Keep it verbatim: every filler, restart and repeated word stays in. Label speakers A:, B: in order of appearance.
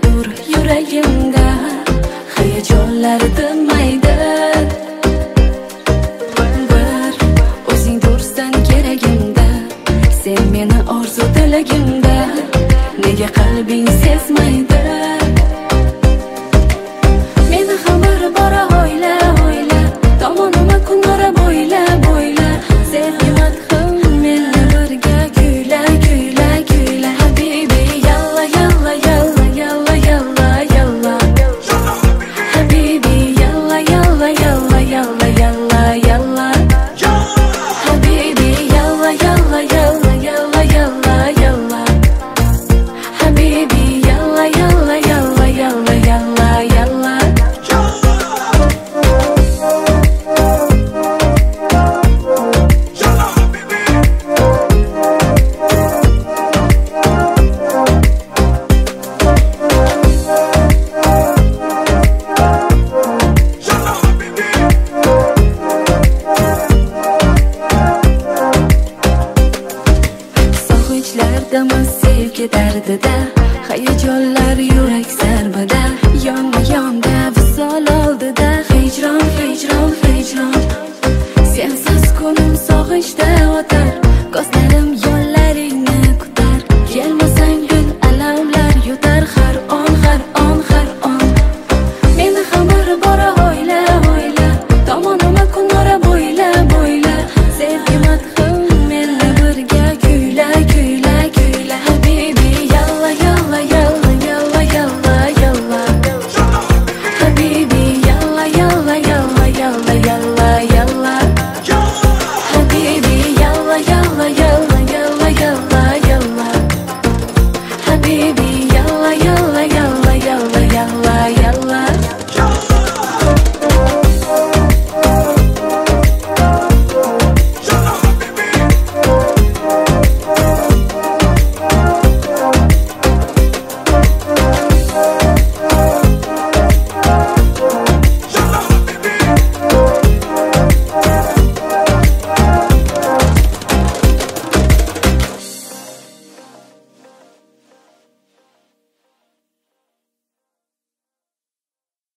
A: tur yuragimda, hayajonlar tinmaydi. Bir o'zing tursan keragimda, sen meni orzu tilagimda, nega qalbing sezmaydi? Meni ham bir bora o'yla, o'yla, tomonima kunora bo'yla, bo'yla, sevgi madhim meni birga kuyla, kuyla, kuyla. Habibi yalla, yalla, yalla, yalla, yalla, yalla. Habibi yalla, yalla, yalla, yalla, yalla, yalla. Habibi yalla, yalla, yalla, yalla, yalla, yalla. Habibi yalla, yalla, yalla, yalla, yalla, yalla. Sog'inchlardamiz sevgi dardida, hayajonlar yurak